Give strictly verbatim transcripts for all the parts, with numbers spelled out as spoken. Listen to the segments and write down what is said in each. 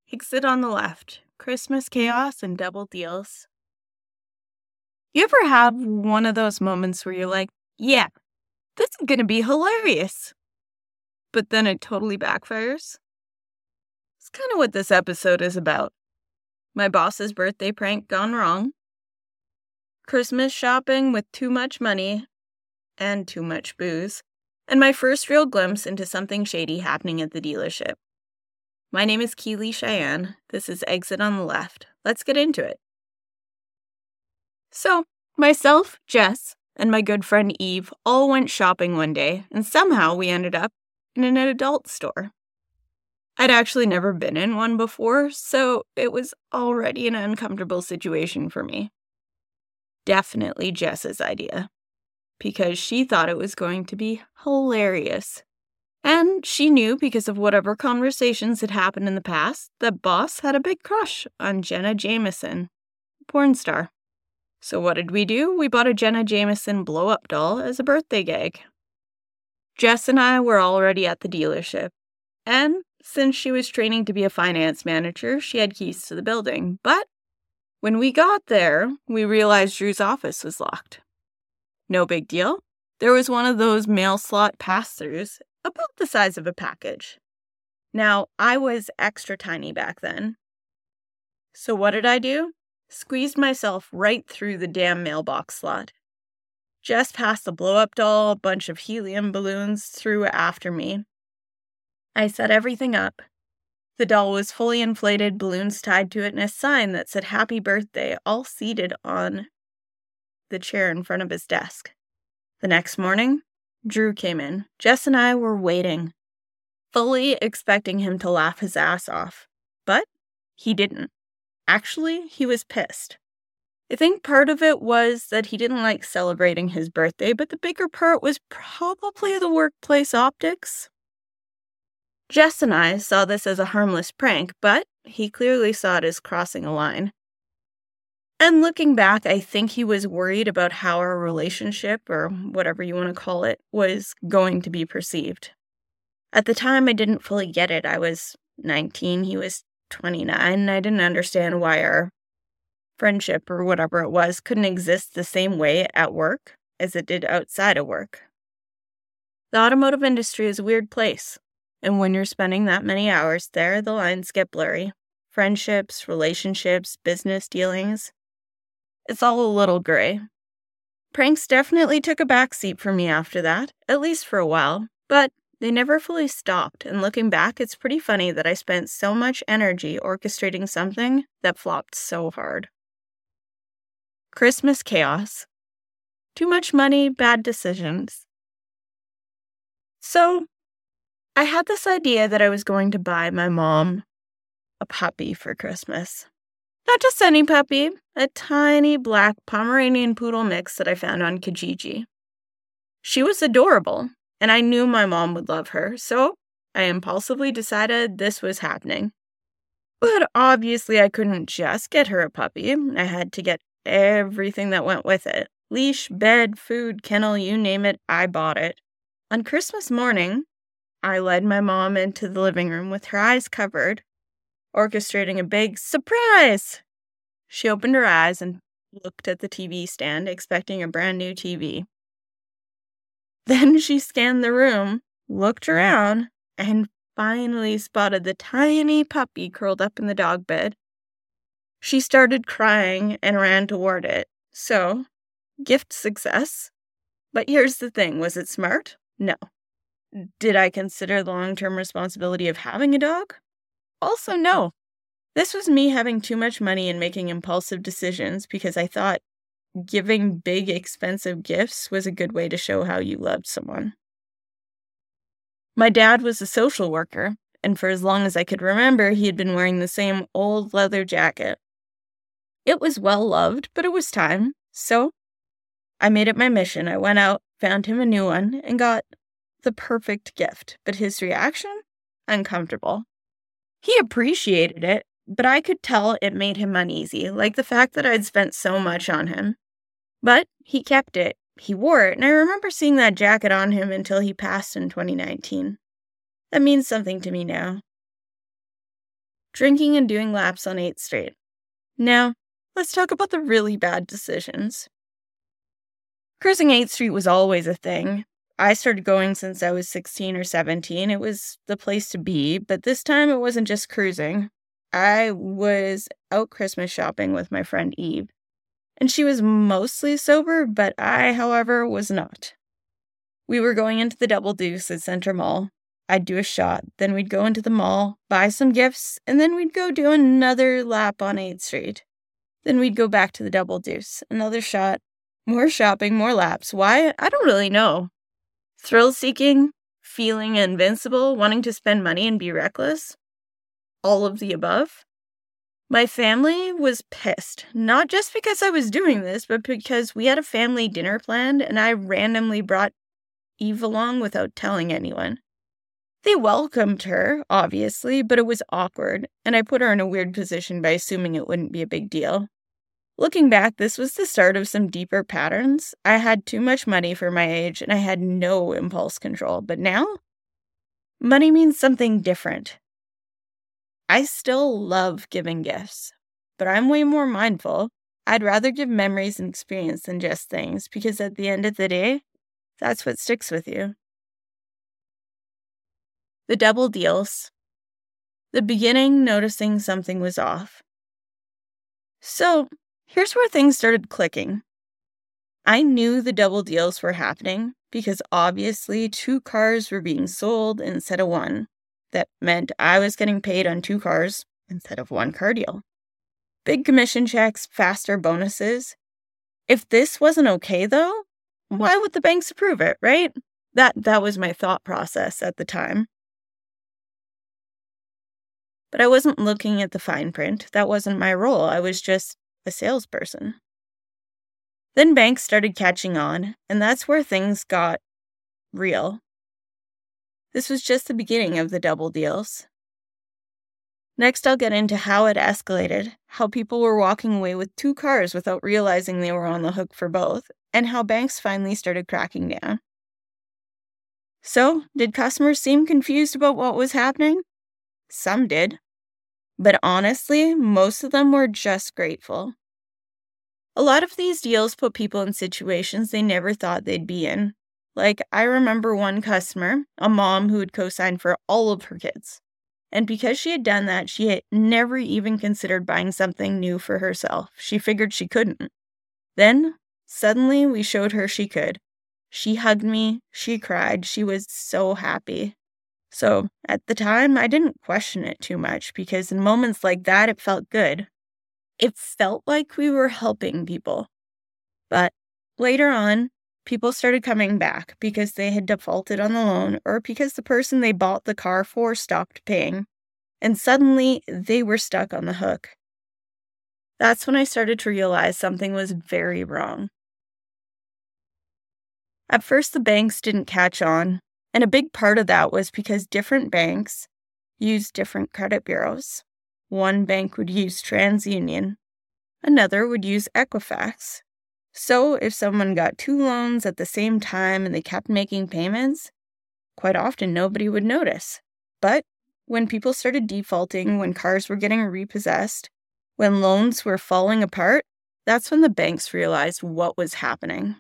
Exit on the left. Christmas chaos and double deals. You ever have one of those moments where you're like, yeah, this is going to be hilarious, but then it totally backfires? It's kind of what this episode is about. My boss's birthday prank gone wrong, Christmas shopping with too much money and too much booze, and my first real glimpse into something shady happening at the dealership. My name is Keely Cheyenne. This is Exit on the Left. Let's get into it. So, myself, Jess, and my good friend Eve all went shopping one day, and somehow we ended up in an adult store. I'd actually never been in one before, so it was already an uncomfortable situation for me. Definitely Jess's idea, because she thought it was going to be hilarious. And she knew, because of whatever conversations had happened in the past, that Boss had a big crush on Jenna Jameson, porn star. So what did we do? We bought a Jenna Jameson blow-up doll as a birthday gag. Jess and I were already at the dealership, and since she was training to be a finance manager, she had keys to the building. But when we got there, we realized Drew's office was locked. No big deal. There was one of those mail slot pass-throughs, about the size of a package. Now, I was extra tiny back then. So what did I do? Squeezed myself right through the damn mailbox slot. Jess passed the blow-up doll, a bunch of helium balloons through after me. I set everything up. The doll was fully inflated, balloons tied to it, and a sign that said happy birthday, all seated on the chair in front of his desk. The next morning, Drew came in. Jess and I were waiting, fully expecting him to laugh his ass off. But he didn't. Actually, he was pissed. I think part of it was that he didn't like celebrating his birthday, but the bigger part was probably the workplace optics. Jess and I saw this as a harmless prank, but he clearly saw it as crossing a line. And looking back, I think he was worried about how our relationship, or whatever you want to call it, was going to be perceived. At the time, I didn't fully get it. I was nineteen, he was twenty-nine, and I didn't understand why our friendship, or whatever it was, couldn't exist the same way at work as it did outside of work. The automotive industry is a weird place, and when you're spending that many hours there, the lines get blurry. Friendships, relationships, business dealings. It's all a little gray. Pranks definitely took a backseat for me after that, at least for a while, but they never fully stopped, and looking back, it's pretty funny that I spent so much energy orchestrating something that flopped so hard. Christmas chaos. Too much money, bad decisions. So, I had this idea that I was going to buy my mom a puppy for Christmas. Not just any puppy, a tiny black Pomeranian poodle mix that I found on Kijiji. She was adorable, and I knew my mom would love her, so I impulsively decided this was happening. But obviously I couldn't just get her a puppy. I had to get everything that went with it. Leash, bed, food, kennel, you name it, I bought it. On Christmas morning, I led my mom into the living room with her eyes covered, orchestrating a big surprise. She opened her eyes and looked at the T V stand, expecting a brand new T V. Then she scanned the room, looked around, and finally spotted the tiny puppy curled up in the dog bed. She started crying and ran toward it. So, gift success. But here's the thing, was it smart? No. Did I consider the long-term responsibility of having a dog? Also, no. This was me having too much money and making impulsive decisions because I thought giving big, expensive gifts was a good way to show how you loved someone. My dad was a social worker, and for as long as I could remember, he had been wearing the same old leather jacket. It was well-loved, but it was time, so I made it my mission. I went out, found him a new one, and got the perfect gift, but his reaction? Uncomfortable. He appreciated it, but I could tell it made him uneasy, like the fact that I'd spent so much on him. But he kept it. He wore it, and I remember seeing that jacket on him until he passed in twenty nineteen. That means something to me now. drinking and doing laps on eighth Street. Now, let's talk about the really bad decisions. Cruising eighth Street was always a thing. I started going since I was sixteen or seventeen. It was the place to be, but this time it wasn't just cruising. I was out Christmas shopping with my friend Eve, and she was mostly sober, but I, however, was not. We were going into the Double Deuce at Center Mall. I'd do a shot, then we'd go into the mall, buy some gifts, and then we'd go do another lap on eighth Street. Then we'd go back to the Double Deuce, another shot, more shopping, more laps. Why? I don't really know. Thrill-seeking, feeling invincible, wanting to spend money and be reckless. All of the above. My family was pissed, not just because I was doing this, but because we had a family dinner planned and I randomly brought Eve along without telling anyone. They welcomed her, obviously, but it was awkward, and I put her in a weird position by assuming it wouldn't be a big deal. Looking back, this was the start of some deeper patterns. I had too much money for my age, and I had no impulse control, but now, money means something different. I still love giving gifts, but I'm way more mindful. I'd rather give memories and experience than just things, because at the end of the day, that's what sticks with you. The double deals. The beginning, noticing something was off. So, here's where things started clicking. I knew the double deals were happening because obviously two cars were being sold instead of one. That meant I was getting paid on two cars instead of one car deal. Big commission checks, faster bonuses. If this wasn't okay, though, why would the banks approve it, right? That that was my thought process at the time. But I wasn't looking at the fine print. That wasn't my role. I was just a salesperson. Then banks started catching on, and that's where things got real. This was just the beginning of the double deals. Next, I'll get into how it escalated, how people were walking away with two cars without realizing they were on the hook for both, and how banks finally started cracking down. So, did customers seem confused about what was happening? Some did. But honestly, most of them were just grateful. A lot of these deals put people in situations they never thought they'd be in. Like, I remember one customer, a mom who had co-signed for all of her kids. And because she had done that, she had never even considered buying something new for herself. She figured she couldn't. Then, suddenly, we showed her she could. She hugged me, she cried, she was so happy. So, at the time, I didn't question it too much because in moments like that, it felt good. It felt like we were helping people. But later on, people started coming back because they had defaulted on the loan or because the person they bought the car for stopped paying. And suddenly, they were stuck on the hook. That's when I started to realize something was very wrong. At first, the banks didn't catch on, and a big part of that was because different banks used different credit bureaus. One bank would use TransUnion, another would use Equifax. So if someone got two loans at the same time and they kept making payments, quite often nobody would notice. But when people started defaulting, when cars were getting repossessed, when loans were falling apart, that's when the banks realized what was happening.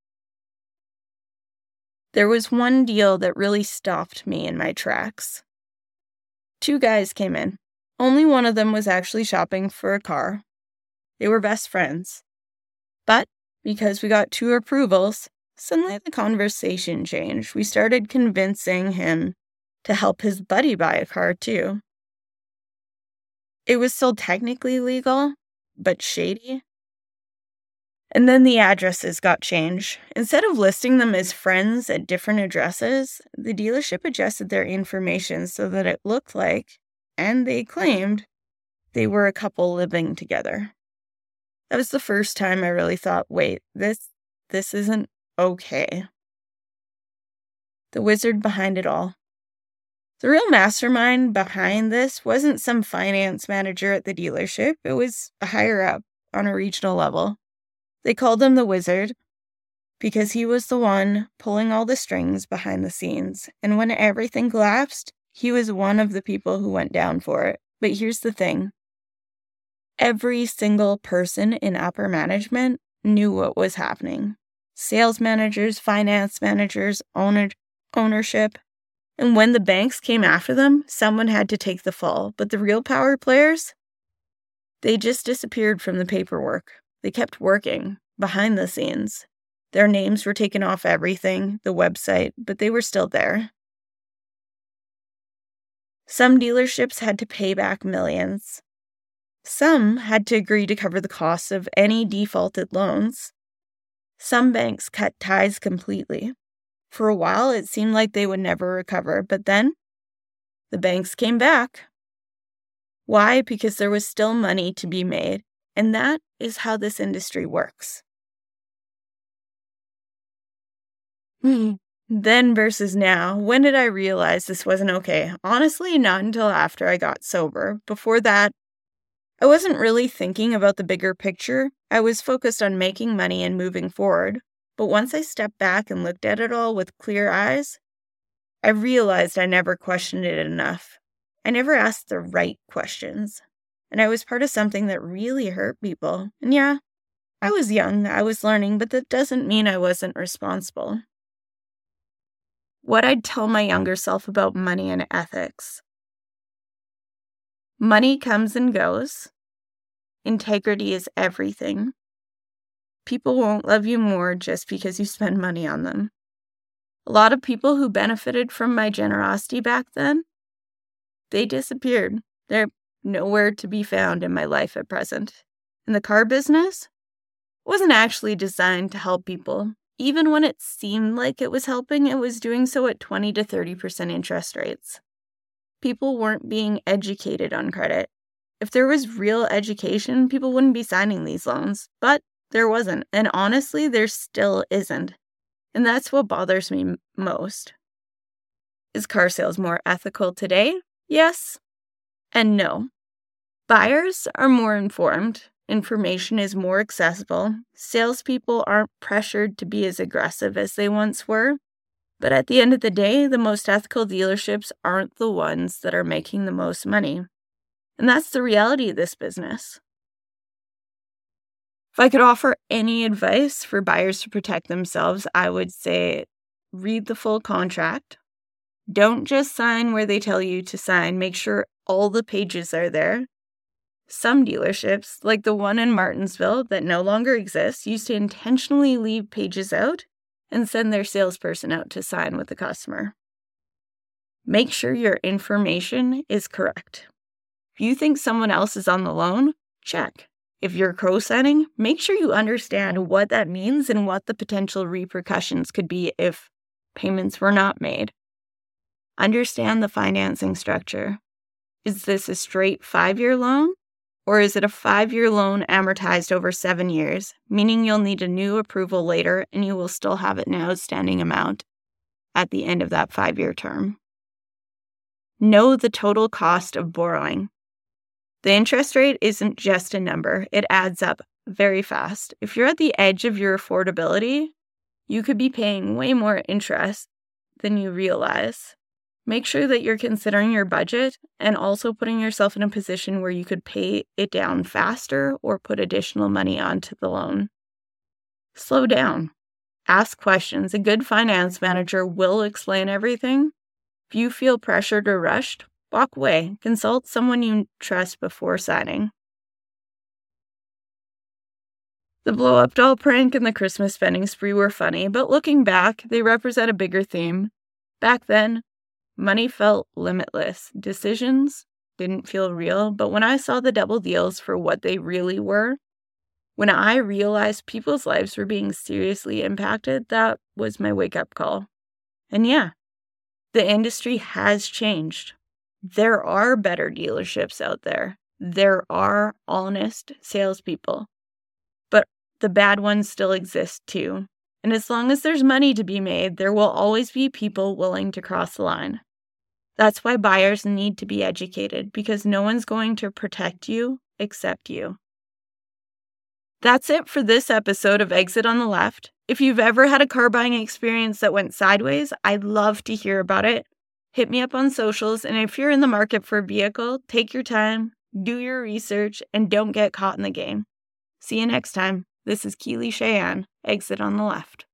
There was one deal that really stopped me in my tracks. Two guys came in. Only one of them was actually shopping for a car. They were best friends. But because we got two approvals, suddenly the conversation changed. We started convincing him to help his buddy buy a car too. It was still technically legal, but shady. And then the addresses got changed. Instead of listing them as friends at different addresses, the dealership adjusted their information so that it looked like, and they claimed, they were a couple living together. That was the first time I really thought, wait, this this isn't okay. The wizard behind it all. The real mastermind behind this wasn't some finance manager at the dealership. It was a higher up on a regional level. They called him the wizard because he was the one pulling all the strings behind the scenes. And when everything collapsed, he was one of the people who went down for it. But here's the thing. Every single person in upper management knew what was happening. Sales managers, finance managers, owner, ownership. And when the banks came after them, someone had to take the fall. But the real power players, they just disappeared from the paperwork. They kept working behind the scenes. Their names were taken off everything, the website, but they were still there. Some dealerships had to pay back millions. Some had to agree to cover the costs of any defaulted loans. Some banks cut ties completely. For a while, it seemed like they would never recover, but then the banks came back. Why? Because there was still money to be made, and that is how this industry works. Hmm. Then versus now, when did I realize this wasn't okay? Honestly, not until after I got sober. Before that, I wasn't really thinking about the bigger picture. I was focused on making money and moving forward. But once I stepped back and looked at it all with clear eyes, I realized I never questioned it enough. I never asked the right questions. And I was part of something that really hurt people. And yeah, I was young, I was learning, but that doesn't mean I wasn't responsible. What I'd tell my younger self about money and ethics. Money comes and goes. Integrity is everything. People won't love you more just because you spend money on them. A lot of people who benefited from my generosity back then, they disappeared. They're nowhere to be found in my life at present. And the car business wasn't actually designed to help people. Even when it seemed like it was helping, it was doing so at twenty to thirty percent interest rates. People weren't being educated on credit. If there was real education, people wouldn't be signing these loans. But there wasn't. And honestly, there still isn't. And that's what bothers me m- most. Is car sales more ethical today? Yes and no. Buyers are more informed. Information is more accessible. Salespeople aren't pressured to be as aggressive as they once were. But at the end of the day, the most ethical dealerships aren't the ones that are making the most money. And that's the reality of this business. If I could offer any advice for buyers to protect themselves, I would say read the full contract. Don't just sign where they tell you to sign. Make sure all the pages are there. Some dealerships, like the one in Martinsville that no longer exists, used to intentionally leave pages out and send their salesperson out to sign with the customer. Make sure your information is correct. If you think someone else is on the loan, check. If you're co-signing, make sure you understand what that means and what the potential repercussions could be if payments were not made. Understand the financing structure. Is this a straight five-year loan? Or is it a five-year loan amortized over seven years, meaning you'll need a new approval later and you will still have an outstanding amount at the end of that five-year term? Know the total cost of borrowing. The interest rate isn't just a number. It adds up very fast. If you're at the edge of your affordability, you could be paying way more interest than you realize. Make sure that you're considering your budget and also putting yourself in a position where you could pay it down faster or put additional money onto the loan. Slow down. Ask questions. A good finance manager will explain everything. If you feel pressured or rushed, walk away. Consult someone you trust before signing. The blow-up doll prank and the Christmas spending spree were funny, but looking back, they represent a bigger theme. Back then, money felt limitless. Decisions didn't feel real, but when I saw the double deals for what they really were, when I realized people's lives were being seriously impacted, that was my wake-up call. And yeah, the industry has changed. There are better dealerships out there. There are honest salespeople. But the bad ones still exist too. And as long as there's money to be made, there will always be people willing to cross the line. That's why buyers need to be educated, because no one's going to protect you except you. That's it for this episode of Exit on the Left. If you've ever had a car buying experience that went sideways, I'd love to hear about it. Hit me up on socials, and if you're in the market for a vehicle, take your time, do your research, and don't get caught in the game. See you next time. This is Keely Cheyenne. Exit on the left.